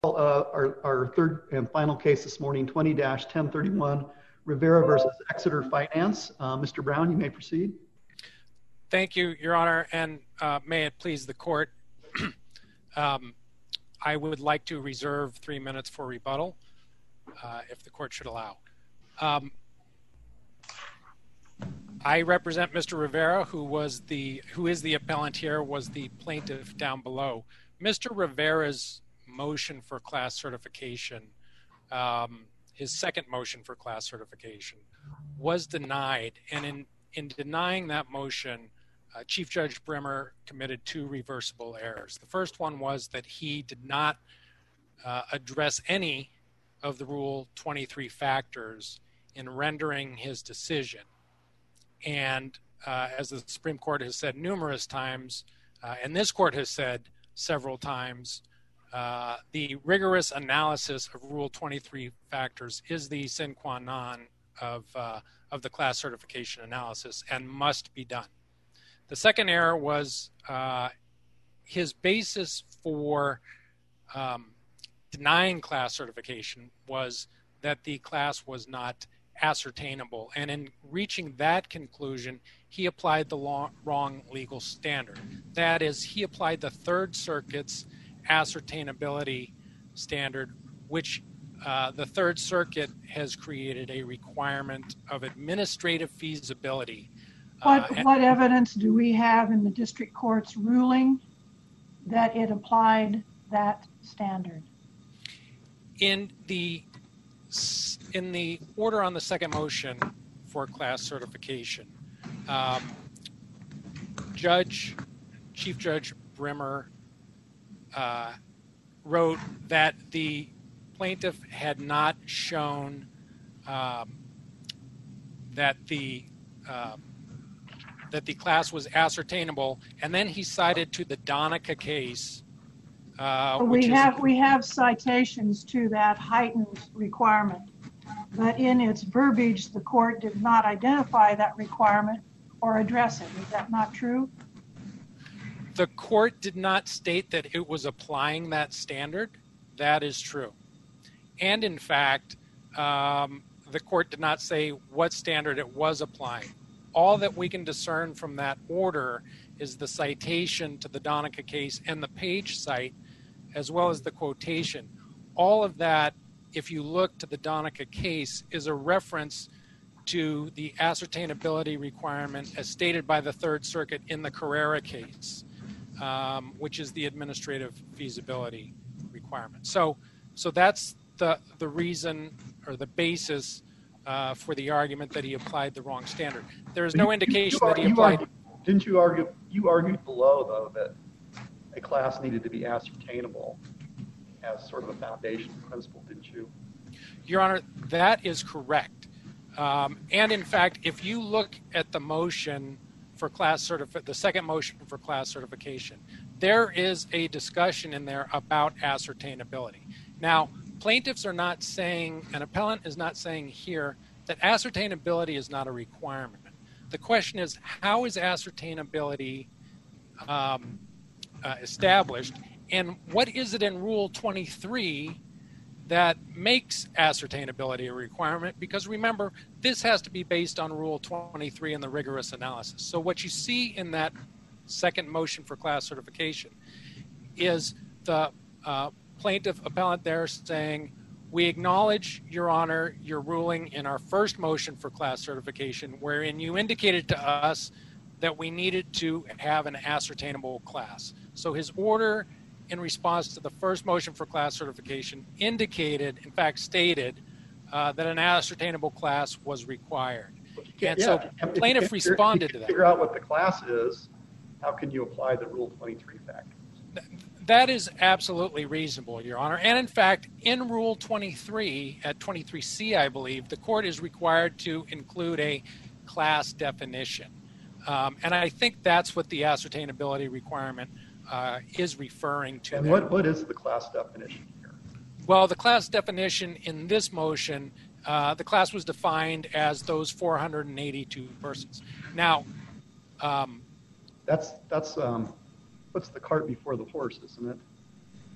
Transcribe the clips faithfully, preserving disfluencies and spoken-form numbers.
Uh, our, our third and final case this morning, twenty dash ten thirty-one, Rivera versus Exeter Finance. Uh, Mister Brown, you may proceed. Thank you, Your Honor, and uh, may it please the court. um, I would like to reserve three minutes for rebuttal, uh, if the court should allow. Um, I represent Mister Rivera, who was the who is the appellant here, was the plaintiff down below. Mister Rivera's motion for class certification, um, his second motion for class certification, was denied, and in in denying that motion, uh, Chief Judge Brimmer committed two reversible errors. The first one was that he did not uh, address any of the Rule twenty-three factors in rendering his decision. And uh, as the Supreme Court has said numerous times, uh, and this court has said several times, uh, the rigorous analysis of Rule twenty-three factors is the sine qua non of, uh, of the class certification analysis and must be done. The second error was uh, his basis for um, denying class certification was that the class was not ascertainable. And in reaching that conclusion, he applied the long, wrong legal standard. That is, he applied the Third Circuit's ascertainability standard, which uh, the Third Circuit has created a requirement of administrative feasibility. What, uh, what evidence do we have in the district court's ruling that it applied that standard? In the in the order on the second motion for class certification, um, Judge, Chief Judge Brimmer uh, wrote that the plaintiff had not shown um, that the uh, that the class was ascertainable, and then he cited to the Donica case. Uh, we have is, we have citations to that heightened requirement, but in its verbiage, the court did not identify that requirement or address it. Is that not true? The court did not state that it was applying that standard. That is true. And in fact, um, the court did not say what standard it was applying. All that we can discern from that order is the citation to the Donica case and the page site, as well as the quotation. All of that, if you look to the Donica case, is a reference to the ascertainability requirement as stated by the Third Circuit in the Carrera case, um, which is the administrative feasibility requirement. So, so that's the the reason or the basis uh, for the argument that he applied the wrong standard. There is no indication you, you, that he you applied. Argued, didn't you argue? You argued below though that a class needed to be ascertainable as sort of a foundation principle, didn't you? Your Honor, that is correct. Um, and in fact, if you look at the motion for class certification, the second motion for class certification, there is a discussion in there about ascertainability. Now, plaintiffs are not saying, an appellant is not saying here that ascertainability is not a requirement. The question is, how is ascertainability um, uh, established, and what is it in Rule twenty-three that makes ascertainability a requirement? Because remember, this has to be based on Rule twenty-three and the rigorous analysis. So what you see in that second motion for class certification is the uh, plaintiff appellant there saying, we acknowledge, Your Honor, your ruling in our first motion for class certification, wherein you indicated to us that we needed to have an ascertainable class. So his order in response to the first motion for class certification indicated, in fact stated, uh, that an ascertainable class was required. And yeah, so the plaintiff if responded if you to that. Figure out what the class is, how can you apply the Rule twenty-three factors? That is absolutely reasonable, Your Honor. And in fact, in Rule twenty-three, at twenty-three C, I believe, the court is required to include a class definition. Um, and I think that's what the ascertainability requirement uh, is referring to. And what, what is the class definition here? Well, the class definition in this motion, uh, the class was defined as those four hundred eighty-two persons. Now, um, that's, that's, um, puts the cart before the horse, isn't it?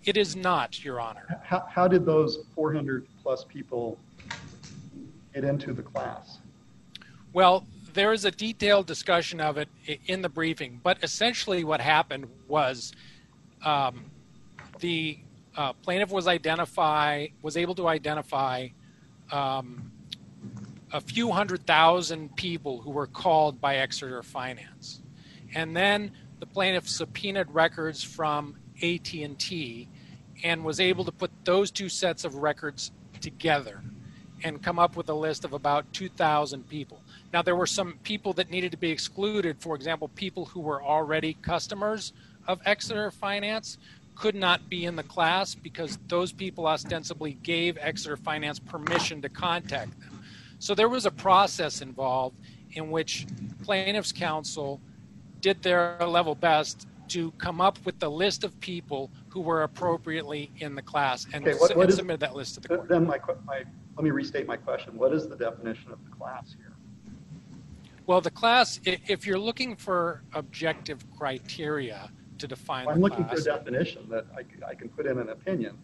It is not, Your Honor. How, how did those four hundred plus people get into the class? Well, there is a detailed discussion of it in the briefing, but essentially what happened was um, the uh, plaintiff was identify was able to identify um, a few hundred thousand people who were called by Exeter Finance, and then the plaintiff subpoenaed records from A T and T and was able to put those two sets of records together and come up with a list of about two thousand people. Now, there were some people that needed to be excluded. For example, people who were already customers of Exeter Finance could not be in the class because those people ostensibly gave Exeter Finance permission to contact them. So there was a process involved in which plaintiff's counsel did their level best to come up with the list of people who were appropriately in the class and, Okay, what, what and is, submitted that list to the court. Then my, my, let me restate my question. What is the definition of the class here? Well, the class, if you're looking for objective criteria to define I'm the looking class, for a definition that I, I can put in an opinion.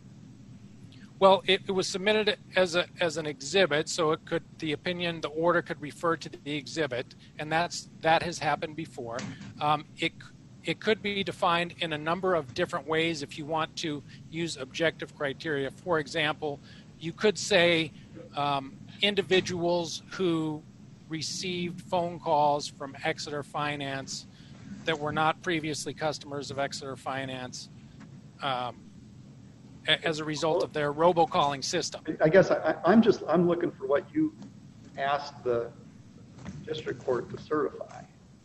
well, it, it was submitted as a as an exhibit, so it could the opinion, the order could refer to the exhibit, and that's that has happened before. Um, it it could be defined in a number of different ways if you want to use objective criteria. For example, you could say um, individuals who received phone calls from Exeter Finance that were not previously customers of Exeter Finance um, a- as a result of their robocalling system. I guess I, I'm just, I'm looking for what you asked the district court to certify.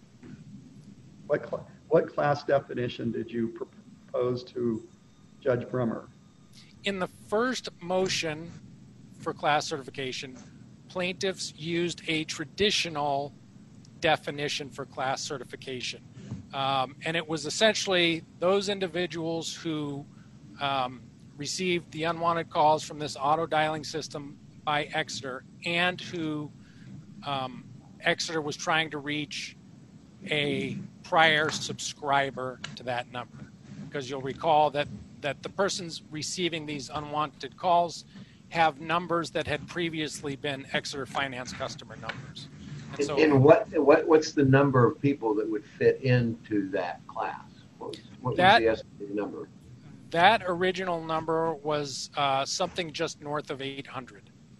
What, cl- what class definition did you propose to Judge Brummer? In the first motion for class certification, plaintiffs used a traditional definition for class certification. Um, and it was essentially those individuals who um, received the unwanted calls from this auto dialing system by Exeter and who um, Exeter was trying to reach a prior subscriber to that number. Because you'll recall that, that the persons receiving these unwanted calls have numbers that had previously been Exeter Finance customer numbers. And so, and what what what's the number of people that would fit into that class? What was, what that, was the estimated number? That original number was uh, something just north of eight hundred.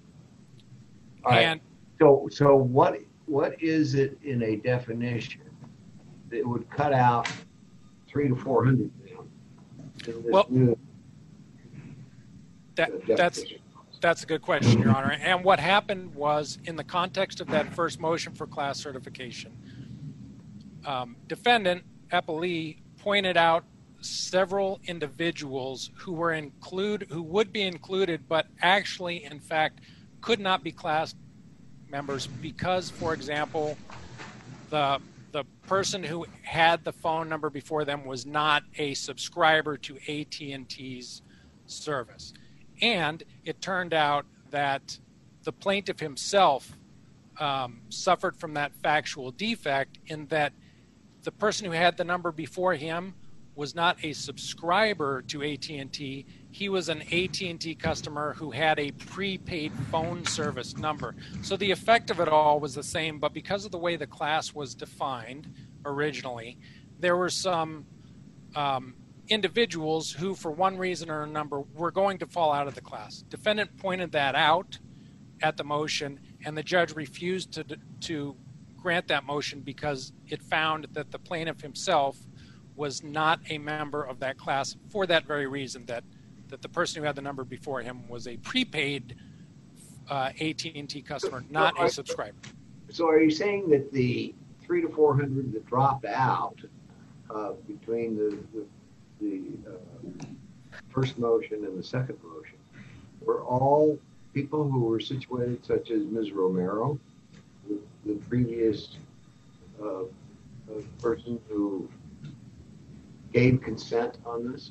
All right. And so so what what is it in a definition that would cut out three to four hundred? Well, that that's. That's a good question, Your Honor. And what happened was, in the context of that first motion for class certification, um, defendant Eppley pointed out several individuals who were include who would be included, but actually, in fact, could not be class members because, for example, the the person who had the phone number before them was not a subscriber to A T and T's service. And it turned out that the plaintiff himself um, suffered from that factual defect in that the person who had the number before him was not a subscriber to A T and T. He was an A T and T customer who had a prepaid phone service number. So the effect of it all was the same, but because of the way the class was defined originally, there were some um, individuals who, for one reason or another, were going to fall out of the class. Defendant pointed that out at the motion, and the judge refused to to grant that motion because it found that the plaintiff himself was not a member of that class for that very reason, that that the person who had the number before him was a prepaid uh, A T and T customer, not a subscriber. So are you saying that the three to four hundred that dropped out uh, between the, the the uh, first motion and the second motion were all people who were situated, such as Miz Romero, the, the previous uh, uh, person who gave consent on this?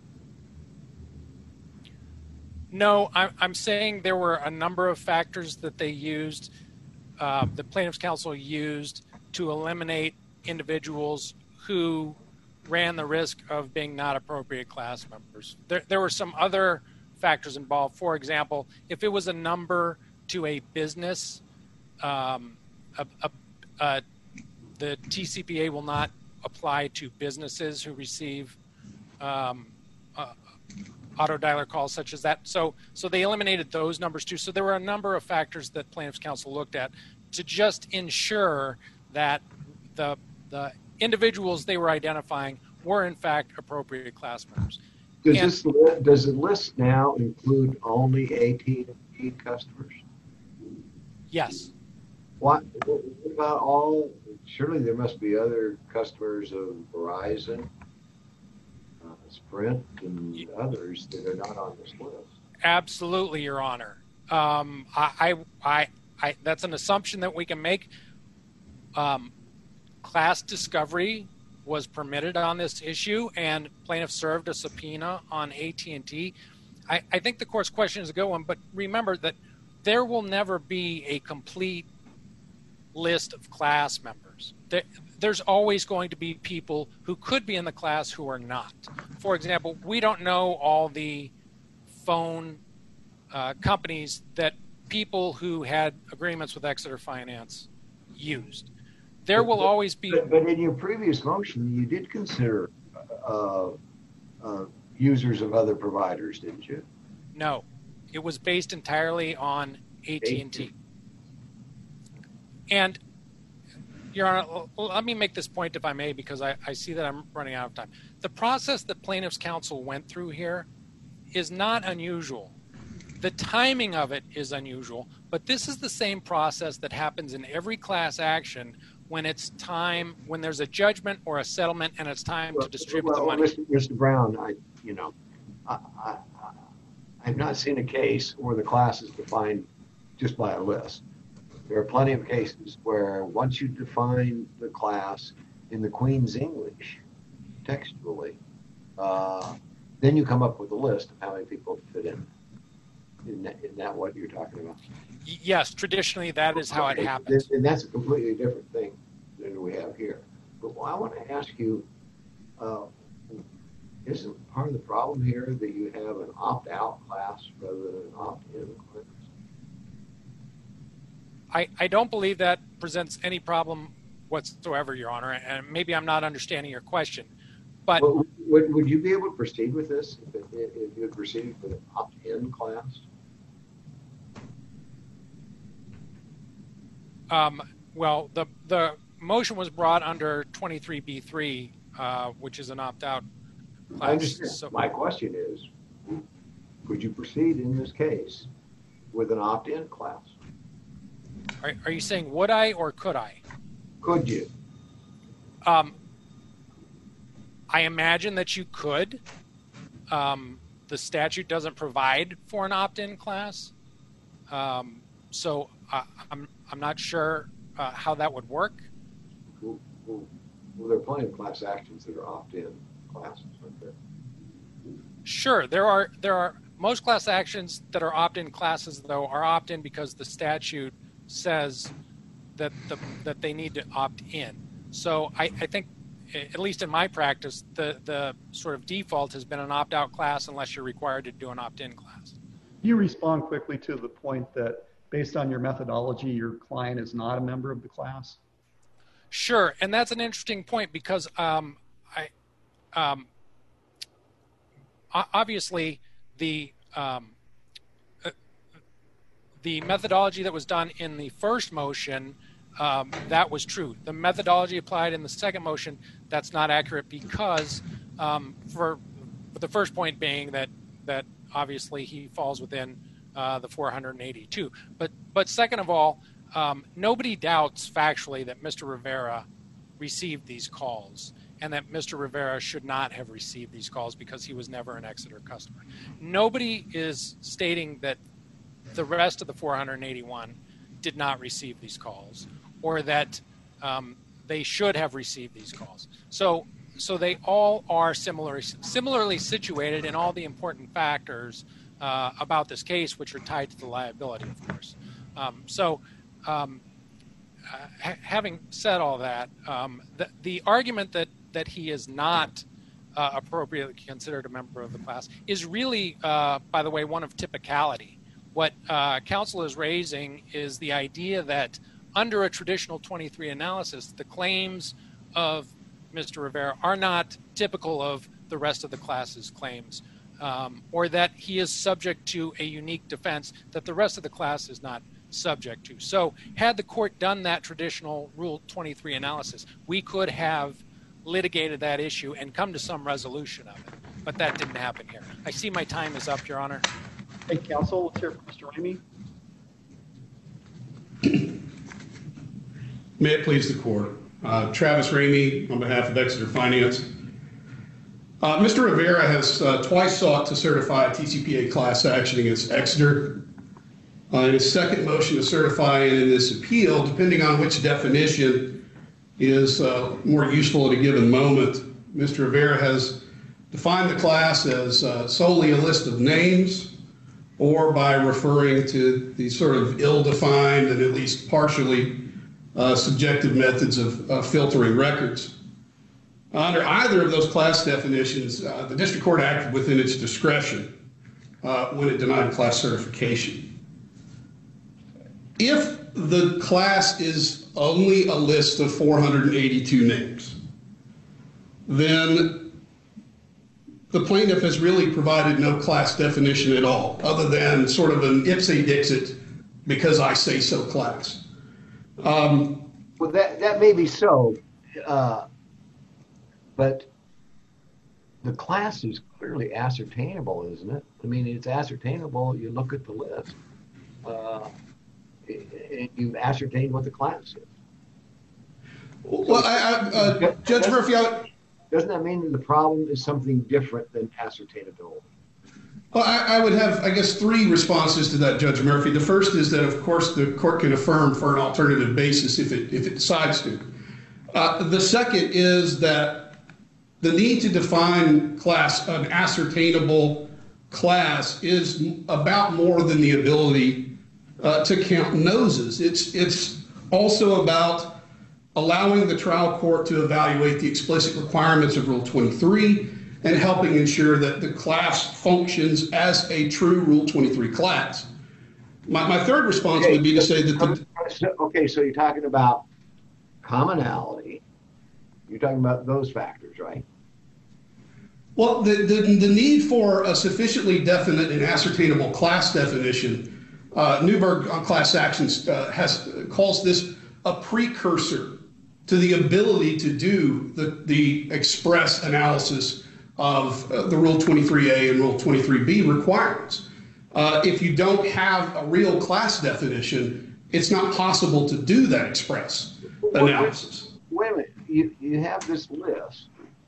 No, I'm, I'm saying there were a number of factors that they used, uh, the plaintiff's counsel used to eliminate individuals who ran the risk of being not appropriate class members. There, there were some other factors involved. For example, if it was a number to a business, um, a, a, a, the T C P A will not apply to businesses who receive um, uh, auto dialer calls such as that. So, so they eliminated those numbers too. So there were a number of factors that plaintiff's counsel looked at to just ensure that the the individuals they were identifying were in fact appropriate class members. Does And- this li- does the list now include only A T and T customers? Yes. What, what about all? Surely there must be other customers of Verizon, uh, Sprint, and others that are not on this list. Absolutely, Your Honor. Um, I, I, I, I, that's an assumption that we can make. Um, class discovery was permitted on this issue, and plaintiff served a subpoena on A T and T. I, I think the court's question is a good one, but remember that there will never be a complete list of class members. There, there's always going to be people who could be in the class who are not. For example, we don't know all the phone uh, companies that people who had agreements with Exeter Finance used. There will But- always be. But, but in your previous motion, you did consider uh, uh, users of other providers, didn't you? No, it was based entirely on A T and T. And, Your Honor, l- let me make this point if I may, because I, I see that I'm running out of time. The process that plaintiff's counsel went through here is not unusual. The timing of it is unusual, but this is the same process that happens in every class action when it's time, when there's a judgment or a settlement and it's time to distribute well, the money. Mister Mister Brown, I, you know, I, I, I've not seen a case where the class is defined just by a list. There are plenty of cases where once you define the class in the Queen's English textually, uh, then you come up with a list of how many people fit in. Isn't that, isn't that what you're talking about? Y- Yes, traditionally that is how it Okay, happens. And that's a completely different thing than we have here. But I want to ask you, uh, isn't part of the problem here that you have an opt-out class rather than an opt-in class? I, I don't believe that presents any problem whatsoever, Your Honor, and maybe I'm not understanding your question. But Well, would, would you be able to proceed with this if, it, if you had proceeded with an opt-in class? Um, well, the the motion was brought under twenty-three B three, uh, which is an opt-out class. I understand. So, My question is, could you proceed in this case with an opt-in class? are, are you saying would I or could I? Could you? Um, I imagine that you could. Um, the statute doesn't provide for an opt-in class, um, so I, I'm I'm not sure uh, how that would work. Well, well, well, there are plenty of class actions that are opt-in classes, aren't there? Sure, there are there are most class actions that are opt-in classes though are opt-in because the statute says that the that they need to opt in. So I, I think, at least in my practice, the the sort of default has been an opt-out class unless you're required to do an opt-in class. You respond quickly to the point that based on your methodology, your client is not a member of the class. Sure, and that's an interesting point because um, I um, obviously the um, uh, the methodology that was done in the first motion, um, that was true. The methodology applied in the second motion, that's not accurate because um, for, for the first point being that that obviously he falls within uh, the four hundred eighty-two. But but second of all, um, nobody doubts factually that Mister Rivera received these calls and that Mister Rivera should not have received these calls because he was never an Exeter customer. Nobody is stating that the rest of the four hundred eighty-one did not receive these calls or that um, they should have received these calls. So so they all are similar, similarly situated in all the important factors uh, about this case, which are tied to the liability, of course. Um, so um, uh, ha- having said all that, um, the, the argument that that he is not uh, appropriately considered a member of the class is really, uh, by the way, one of typicality. What uh, counsel is raising is the idea that under a traditional twenty-three analysis, the claims of Mister Rivera are not typical of the rest of the class's claims, um, or that he is subject to a unique defense that the rest of the class is not subject to. So had the court done that traditional Rule twenty-three analysis, we could have litigated that issue and come to some resolution of it. But that didn't happen here. I see my time is up, Your Honor. Hey, counsel, let's hear from Mister Ramey. May it please the court. Uh, Travis Ramey on behalf of Exeter Finance. Uh, Mister Rivera has uh, twice sought to certify a T C P A class action against Exeter. Uh, in his second motion to certify and in this appeal, depending on which definition is uh, more useful at a given moment, Mister Rivera has defined the class as uh, solely a list of names, or by referring to the sort of ill-defined and at least partially uh, subjective methods of uh, filtering records. Under either of those class definitions, uh, the district court acted within its discretion uh, when it denied class certification. If the class is only a list of four hundred eighty-two names, then the plaintiff has really provided no class definition at all, other than sort of an ipse dixit, because I say so class. Um, well, that, that may be so, uh, but the class is clearly ascertainable, isn't it? I mean, it's ascertainable. You look at the list, uh, and you've ascertained what the class is. Well, I, I, uh, Judge Murphy, I, doesn't that mean that the problem is something different than ascertainability? Well, I, I would have, I guess, three responses to that, Judge Murphy. The first is that, of course, the court can affirm for an alternative basis if it if it decides to. Uh, the second is that the need to define class, an ascertainable class, is about more than the ability uh, to count noses. It's it's also about allowing the trial court to evaluate the explicit requirements of Rule twenty-three and helping ensure that the class functions as a true Rule twenty-three class. My, my third response okay, would be to say that the... Okay, so you're talking about commonality. You're talking about those factors, right? Well, the, the, the need for a sufficiently definite and ascertainable class definition, uh, Newberg on class actions uh, has calls this a precursor to the ability to do the, the express analysis of uh, the Rule twenty-three A and Rule twenty-three B requirements. Uh, if you don't have a real class definition, it's not possible to do that express analysis. Wait a minute, you, you have this list,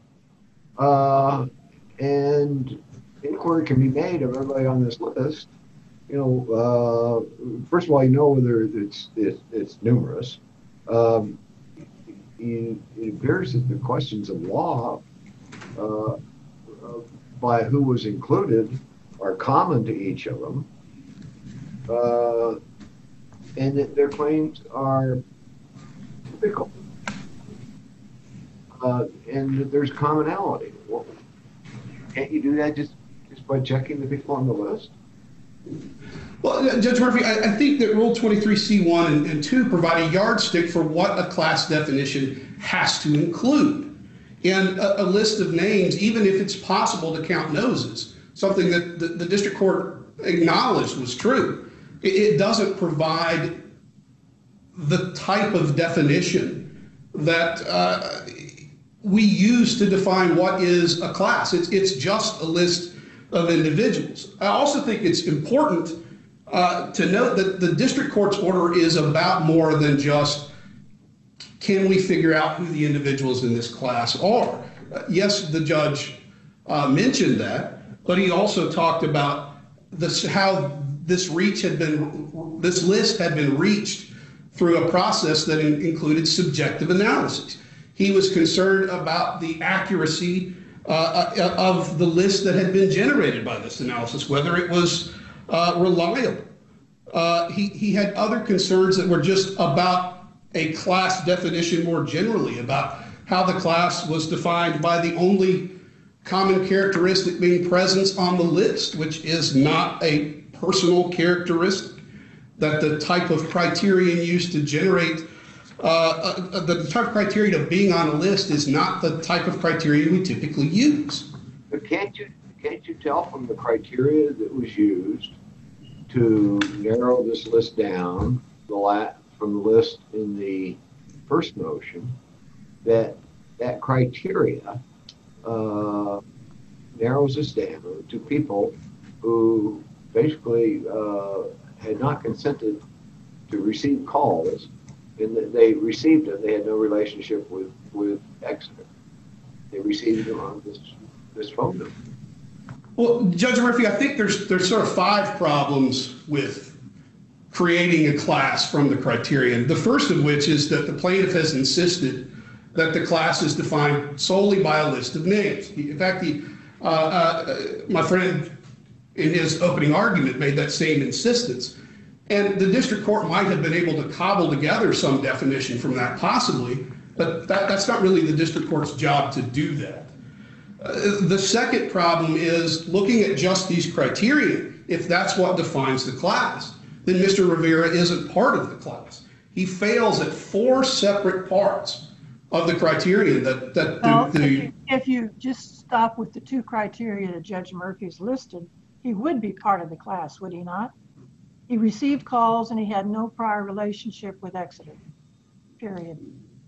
uh, and inquiry can be made of everybody on this list. You know, uh, first of all, you know whether it's, it's, it's numerous. Um, it, it appears that the questions of law uh, uh, by who was included are common to each of them, uh, and that their claims are typical, uh, and that there's commonality. Well, can't you do that just, just by checking the people on the list? Well, Judge Murphy, I, I think that Rule twenty-three C one and, and two provide a yardstick for what a class definition has to include. And a, a list of names, even if it's possible to count noses, something that the, the district court acknowledged was true, it, it doesn't provide the type of definition that uh, we use to define what is a class. It's, it's just a list of individuals. I also think it's important uh, to note that the district court's order is about more than just, can we figure out who the individuals in this class are? Uh, yes, the judge uh, mentioned that, but he also talked about this, how this reach had been, this list had been reached through a process that in, included subjective analysis. He was concerned about the accuracy uh, of the list that had been generated by this analysis, whether it was uh, reliable. Uh, he, he had other concerns that were just about a class definition more generally, about how the class was defined by the only common characteristic being presence on the list, which is not a personal characteristic, that the type of criterion used to generate, uh, uh, the type of criterion of being on a list is not the type of criterion we typically use. But can't you, can't you tell from the criteria that was used to narrow this list down the la from the list in the first motion, that that criteria uh, narrows us down to people who basically uh, had not consented to receive calls, and that they received it. They had no relationship with with Exeter. They received them on this this phone number. Well, Judge Murphy, I think there's there's sort of five problems with creating a class from the criterion. The first of which is that the plaintiff has insisted that the class is defined solely by a list of names. In fact, he, uh, uh, my friend in his opening argument made that same insistence. And the district court might have been able to cobble together some definition from that possibly, but that, that's not really the district court's job to do that. Uh, the second problem is looking at just these criteria. If that's what defines the class, then Mister Rivera isn't part of the class. He fails at four separate parts of the criteria that, that well, the, the if, you, if you just stop with the two criteria that Judge Murphy's listed, he would be part of the class, would he not? He received calls and he had no prior relationship with Exeter, period.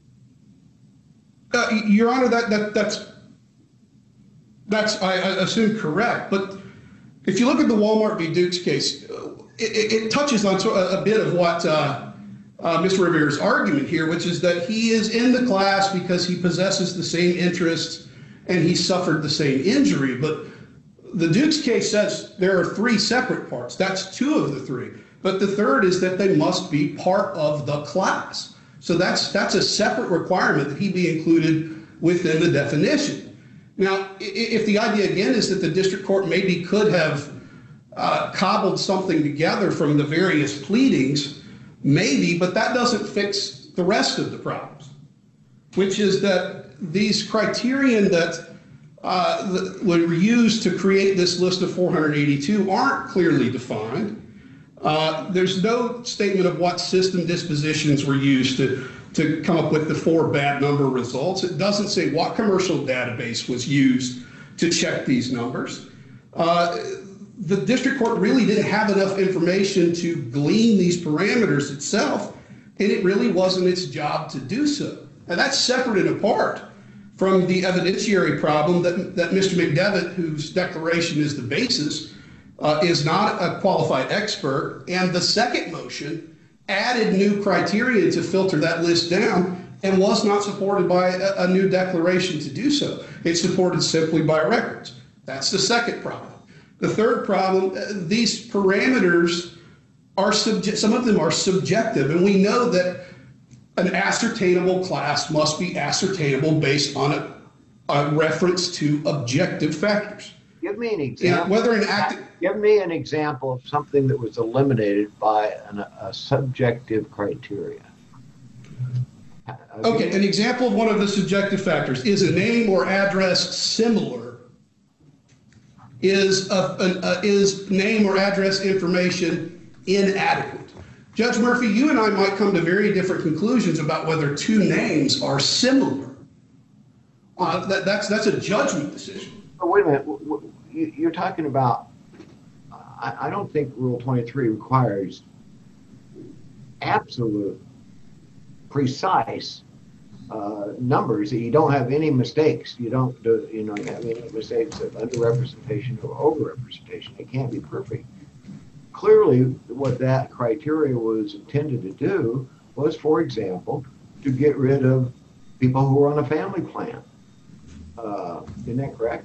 Uh, Your Honor, that, that that's, that's I, I assume correct. But if you look at the Walmart v. Dukes case, it, it touches on a, a bit of what uh, uh, Mister Rivera's argument here, which is that he is in the class because he possesses the same interests and he suffered the same injury. But the Dukes case says there are three separate parts. That's two of the three. But the third is that they must be part of the class. So that's that's a separate requirement that he be included within the definition. Now, if the idea again is that the district court maybe could have uh, cobbled something together from the various pleadings, maybe, but that doesn't fix the rest of the problems, which is that these criterion that uh, that were used to create this list of four hundred eighty-two aren't clearly defined. Uh, there's no statement of what system dispositions were used to, to come up with the four bad number results. It doesn't say what commercial database was used to check these numbers. Uh, the district court really didn't have enough information to glean these parameters itself, and it really wasn't its job to do so. And that's separate and apart from the evidentiary problem that, that Mister McDevitt, whose declaration is the basis, Uh, is not a qualified expert, and the second motion added new criteria to filter that list down and was not supported by a, a new declaration to do so. It's supported simply by records. That's the second problem. The third problem, uh, these parameters are subject, some of them are subjective, and we know that an ascertainable class must be ascertainable based on a, a reference to objective factors. Give me an example. Yeah, whether an act. Give me an example of something that was eliminated by an, a subjective criteria. Okay, an example of one of the subjective factors is a name or address similar. Is a, an, a, is name or address information inadequate? Judge Murphy, you and I might come to very different conclusions about whether two names are similar. Uh, that, that's that's a judgment decision. Oh, wait a minute. You're talking about. I don't think Rule twenty-three requires absolute, precise uh, numbers. You don't have any mistakes. You don't do, you know, have any mistakes of underrepresentation or overrepresentation. It can't be perfect. Clearly, what that criteria was intended to do was, for example, to get rid of people who are on a family plan. Uh, isn't that correct?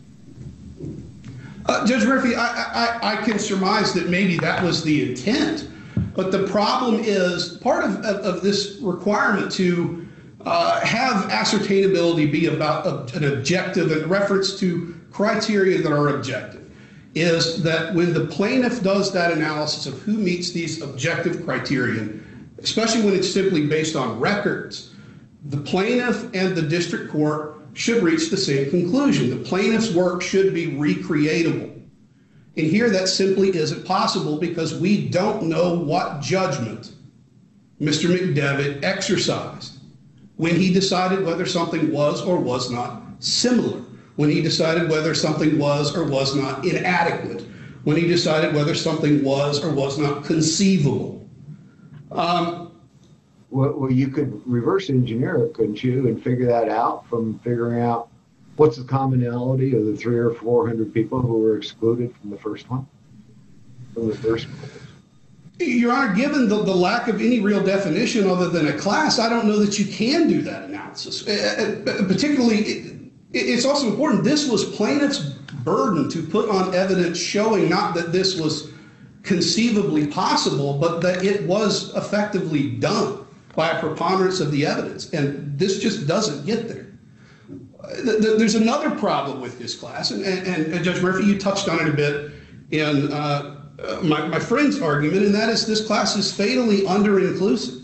Uh, Judge Murphy, I, I, I can surmise that maybe that was the intent, but the problem is part of, of, of this requirement to uh, have ascertainability be about a, an objective and reference to criteria that are objective is that when the plaintiff does that analysis of who meets these objective criterion, especially when it's simply based on records, the plaintiff and the district court should reach the same conclusion. The plaintiff's work should be recreatable. And here that simply isn't possible because we don't know what judgment Mister McDevitt exercised when he decided whether something was or was not similar, when he decided whether something was or was not inadequate, when he decided whether something was or was not conceivable. Um, well, well, you could reverse engineer it, couldn't you, and figure that out from figuring out what's the commonality of the three or four hundred people who were excluded from the first one, from the first one? Your Honor, given the, the lack of any real definition other than a class, I don't know that you can do that analysis. Uh, particularly, it, it's also important, this was plaintiff's burden to put on evidence showing not that this was conceivably possible, but that it was effectively done by a preponderance of the evidence. And this just doesn't get there. There's another problem with this class, and, and, and Judge Murphy, you touched on it a bit in uh, uh, my, my friend's argument, and that is this class is fatally under-inclusive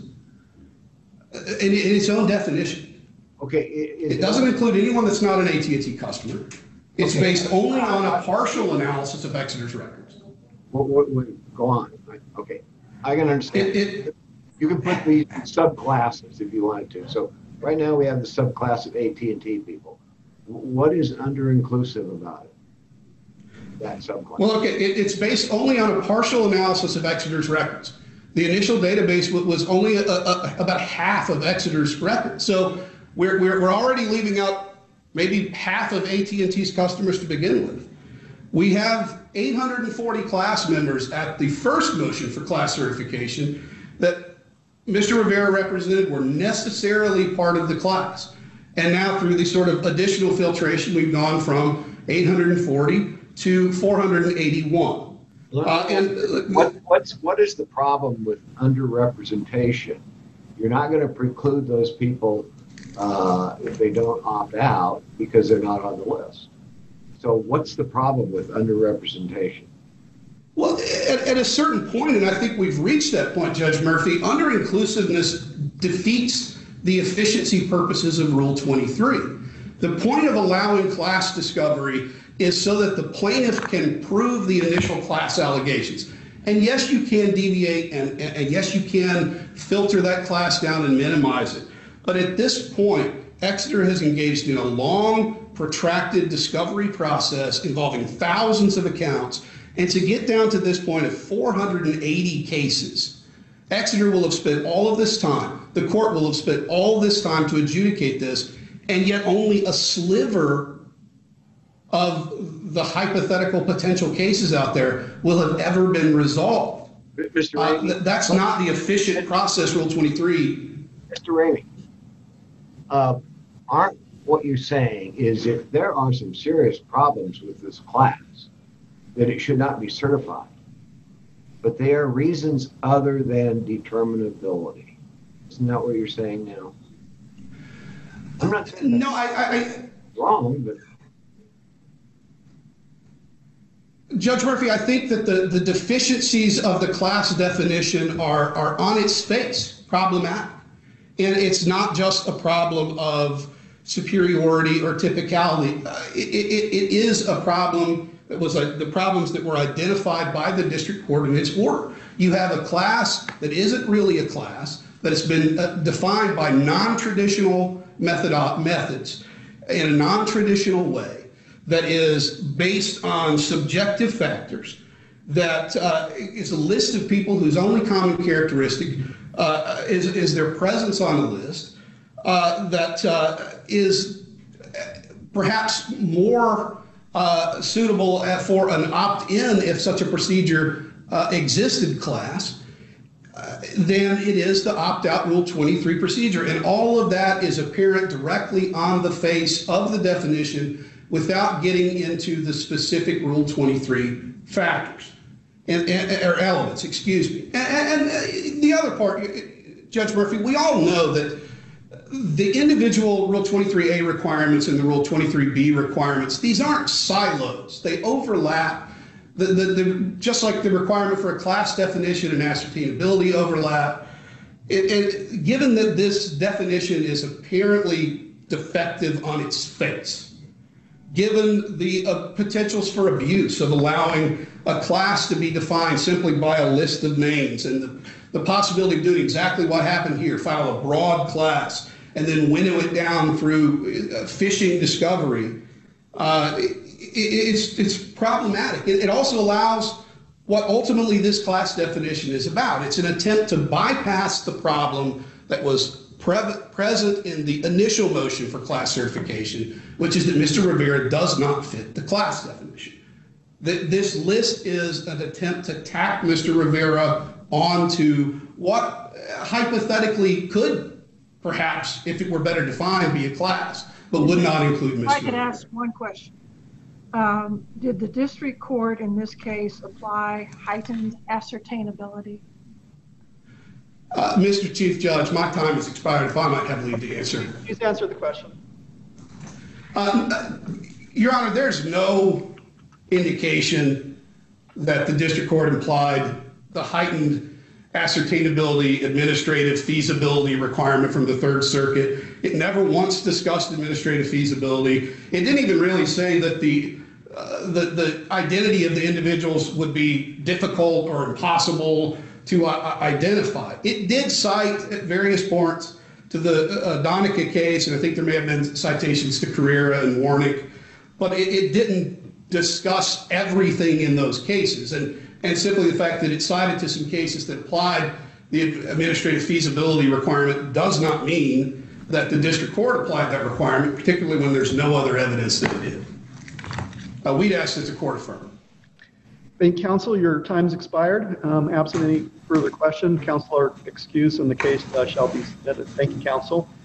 in, in its own definition. Okay. It doesn't include anyone that's not an A T and T customer. It's okay. based only on a partial analysis of Exeter's records. What, what, what, go on. Okay. I can understand. It, it, you can put these subclasses if you wanted to. So right now we have the subclass of A T and T people. What is under-inclusive about it? That subclass. Well, okay, it, it's based only on a partial analysis of Exeter's records. The initial database was only a, a, about half of Exeter's records. So we're, we're, we're already leaving out maybe half of A T and T's customers to begin with. We have eight hundred forty class members at the first motion for class certification that Mister Rivera represented were necessarily part of the class. And now through the sort of additional filtration, we've gone from eight hundred forty to four hundred eighty-one. Uh, and what, what's, what is the problem with underrepresentation? You're not going to preclude those people uh, if they don't opt out because they're not on the list. So what's the problem with underrepresentation? Well, at, at a certain point, and I think we've reached that point, Judge Murphy, under-inclusiveness defeats the efficiency purposes of Rule twenty-three. The point of allowing class discovery is so that the plaintiff can prove the initial class allegations. And yes, you can deviate, and, and, and yes, you can filter that class down and minimize it. But at this point, Exeter has engaged in a long, protracted discovery process involving thousands of accounts. And to get down to this point of four hundred eighty cases, Exeter will have spent all of this time, the court will have spent all this time to adjudicate this, and yet only a sliver of the hypothetical potential cases out there will have ever been resolved. Mister Uh, Ramey, th- that's not the efficient process, Rule twenty-three. Mister Ramey, uh, aren't what you're saying is if there are some serious problems with this class, that it should not be certified. But they are reasons other than determinability. Isn't that what you're saying now? I'm not saying No, I, I, I wrong, but Judge Murphy, I think that the, the deficiencies of the class definition are, are on its face problematic. And it's not just a problem of superiority or typicality. Uh, it, it, it is a problem that was uh, the problems that were identified by the district court in its order. You have a class that isn't really a class, that has been uh, defined by non-traditional method, methods in a non-traditional way, that is based on subjective factors, that uh, is a list of people whose only common characteristic uh, is, is their presence on a list, uh, that uh, is perhaps more uh, suitable for an opt-in, if such a procedure uh, existed, class, uh, than it is the opt-out Rule twenty-three procedure. And all of that is apparent directly on the face of the definition without getting into the specific Rule twenty-three factors and, and or elements, excuse me. And, and the other part, Judge Murphy, we all know that the individual Rule twenty-three A requirements and the Rule twenty-three B requirements, these aren't silos. They overlap. The, the, the, just like the requirement for a class definition and ascertainability overlap, it, it, given that this definition is apparently defective on its face, given the uh, potentials for abuse of allowing a class to be defined simply by a list of names, and the, the possibility of doing exactly what happened here, file a broad class, and then winnow it down through uh, fishing discovery, uh, it, it's, it's problematic. It, it also allows what ultimately this class definition is about. It's an attempt to bypass the problem that was pre present in the initial motion for class certification, which is that Mister Rivera does not fit the class definition. That this list is an attempt to tack Mister Rivera onto what hypothetically could, perhaps, if it were better defined, be a class, but would not include Mister I could Rivera. ask one question. Um, did the district court in this case apply heightened ascertainability? Uh, Mister Chief Judge, my time has expired. If I might have leave to answer. Please answer the question. Uh, Your Honor, there's no indication that the district court implied the heightened ascertainability administrative feasibility requirement from the Third Circuit. It never once discussed administrative feasibility. It didn't even really say that the uh, the, the identity of the individuals would be difficult or impossible to uh, identify. It did cite at various points to the uh, Donica case, and I think there may have been citations to Carrera and Warnick, but it, it didn't discuss everything in those cases. And, and simply the fact that it cited to some cases that applied the administrative feasibility requirement does not mean that the district court applied that requirement, particularly when there's no other evidence that it did. Uh, we'd ask that the court affirm. Thank counsel. Your time's expired. Um, absent any further question, counsel are excused and the case uh, shall be submitted. Thank you, counsel.